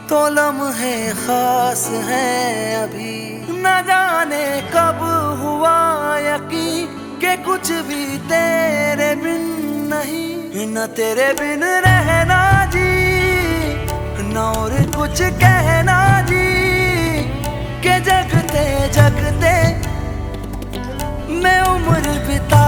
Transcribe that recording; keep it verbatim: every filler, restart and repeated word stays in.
तो लम्हे खास है अभी, न जाने कब हुआ यकीन के कुछ भी तेरे बिन नहीं। न तेरे बिन रहना जी, न और कुछ कहना जी, के जगते जगते मैं उम्र बिता